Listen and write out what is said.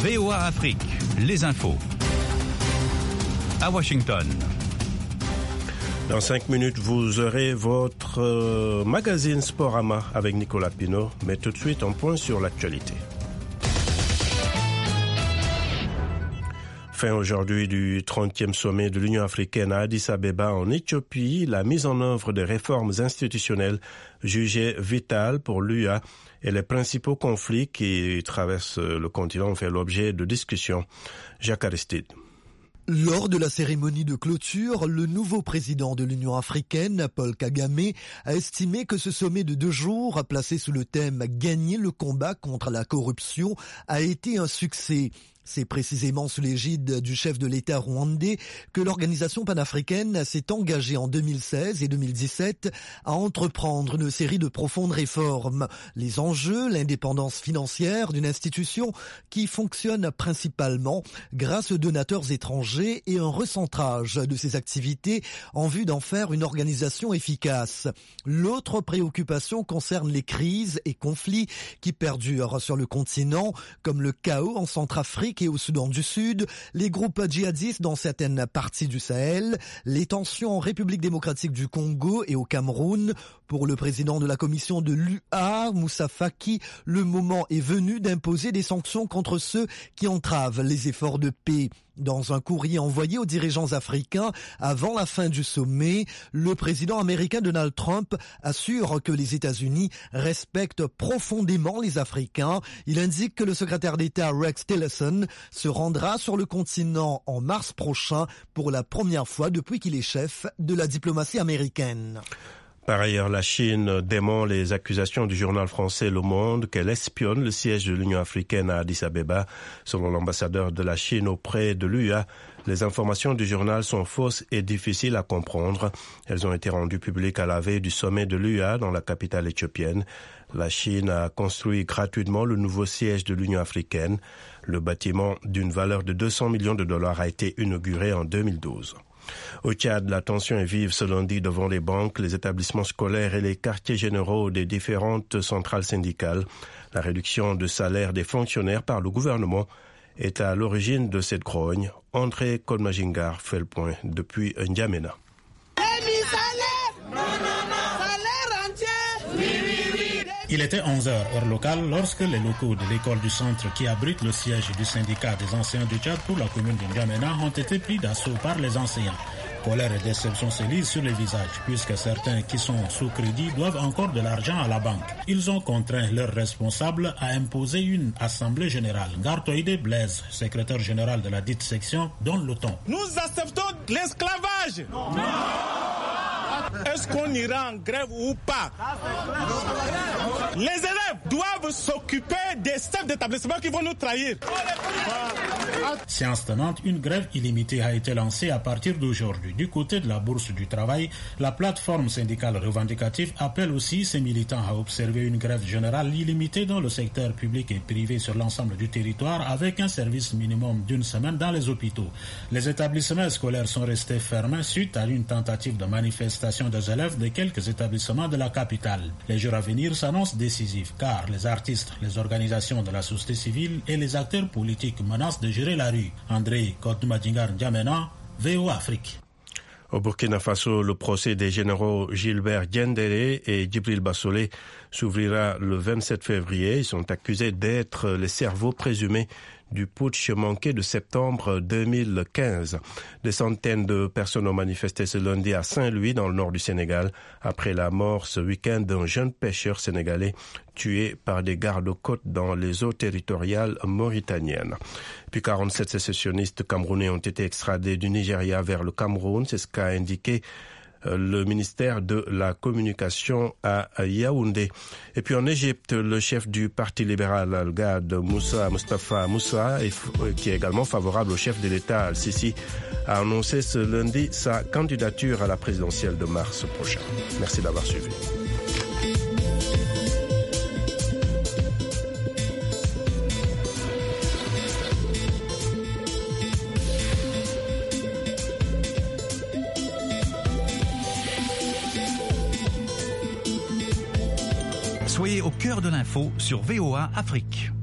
VOA Afrique, les infos. À Washington. Dans 5 minutes, vous aurez votre magazine Sporama avec Nicolas Pinault. Mais tout de suite, un point sur l'actualité. Fin aujourd'hui du 30e sommet de l'Union africaine à Addis Abeba en Éthiopie, la mise en œuvre des réformes institutionnelles jugées vitales pour l'UA et les principaux conflits qui traversent le continent ont fait l'objet de discussions. Jacques Aristide. Lors de la cérémonie de clôture, le nouveau président de l'Union africaine, Paul Kagame, a estimé que ce sommet de 2 jours, placé sous le thème « Gagner le combat contre la corruption », a été un succès. C'est précisément sous l'égide du chef de l'État rwandais que l'organisation panafricaine s'est engagée en 2016 et 2017 à entreprendre une série de profondes réformes. Les enjeux, l'indépendance financière d'une institution qui fonctionne principalement grâce aux donateurs étrangers et un recentrage de ses activités en vue d'en faire une organisation efficace. L'autre préoccupation concerne les crises et conflits qui perdurent sur le continent, comme le chaos en Centrafrique et au Soudan du Sud, les groupes djihadistes dans certaines parties du Sahel, les tensions en République démocratique du Congo et au Cameroun. Pour le président de la commission de l'UA, Moussa Faki, le moment est venu d'imposer des sanctions contre ceux qui entravent les efforts de paix. Dans un courrier envoyé aux dirigeants africains avant la fin du sommet, le président américain Donald Trump assure que les États-Unis respectent profondément les Africains. Il indique que le secrétaire d'État Rex Tillerson se rendra sur le continent en mars prochain pour la première fois depuis qu'il est chef de la diplomatie américaine. Par ailleurs, la Chine dément les accusations du journal français Le Monde qu'elle espionne le siège de l'Union africaine à Addis Abeba. Selon l'ambassadeur de la Chine auprès de l'UA, les informations du journal sont fausses et difficiles à comprendre. Elles ont été rendues publiques à la veille du sommet de l'UA dans la capitale éthiopienne. La Chine a construit gratuitement le nouveau siège de l'Union africaine. Le bâtiment d'une valeur de 200 millions de dollars a été inauguré en 2012. Au Tchad, la tension est vive ce lundi devant les banques, les établissements scolaires et les quartiers généraux des différentes centrales syndicales. La réduction de salaire des fonctionnaires par le gouvernement est à l'origine de cette grogne. André Kodmajingar fait le point depuis N'Djamena. Il était 11h, heure locale, lorsque les locaux de l'école du centre qui abrite le siège du syndicat des enseignants du Tchad pour la commune de N'Djamena ont été pris d'assaut par les enseignants. Colère et déception se lisent sur les visages, puisque certains qui sont sous crédit doivent encore de l'argent à la banque. Ils ont contraint leurs responsables à imposer une assemblée générale. Gartoïde Blaise, secrétaire général de la dite section, donne le ton. Nous acceptons l'esclavage. Non. Est-ce qu'on ira en grève ou pas? Les élèves doivent s'occuper des chefs d'établissement qui vont nous trahir. Séance tenante, une grève illimitée a été lancée à partir d'aujourd'hui. Du côté de la Bourse du Travail, la plateforme syndicale revendicative appelle aussi ses militants à observer une grève générale illimitée dans le secteur public et privé sur l'ensemble du territoire avec un service minimum d'une semaine dans les hôpitaux. Les établissements scolaires sont restés fermés suite à une tentative de manifestation des élèves de quelques établissements de la capitale. Les jours à venir s'annoncent décisifs car les artistes, les organisations de la société civile et les acteurs politiques menacent de gérer la rue. André Kodmajingar N'Djamena, VOA Afrique. Au Burkina Faso, le procès des généraux Gilbert Diendéré et Djibril Bassolé s'ouvrira le 27 février. Ils sont accusés d'être les cerveaux présumés du putsch manqué de septembre 2015. Des centaines de personnes ont manifesté ce lundi à Saint-Louis, dans le nord du Sénégal, après la mort ce week-end d'un jeune pêcheur sénégalais tué par des gardes-côtes dans les eaux territoriales mauritaniennes. Puis 47 sécessionnistes camerounais ont été extradés du Nigeria vers le Cameroun, c'est ce qu'a indiqué le ministère de la Communication à Yaoundé. Et puis en Égypte, le chef du parti libéral Al-Ghad, Mustafa Moussa, qui est également favorable au chef de l'État Al-Sisi, a annoncé ce lundi sa candidature à la présidentielle de mars prochain. Merci d'avoir suivi. Soyez au cœur de l'info sur VOA Afrique.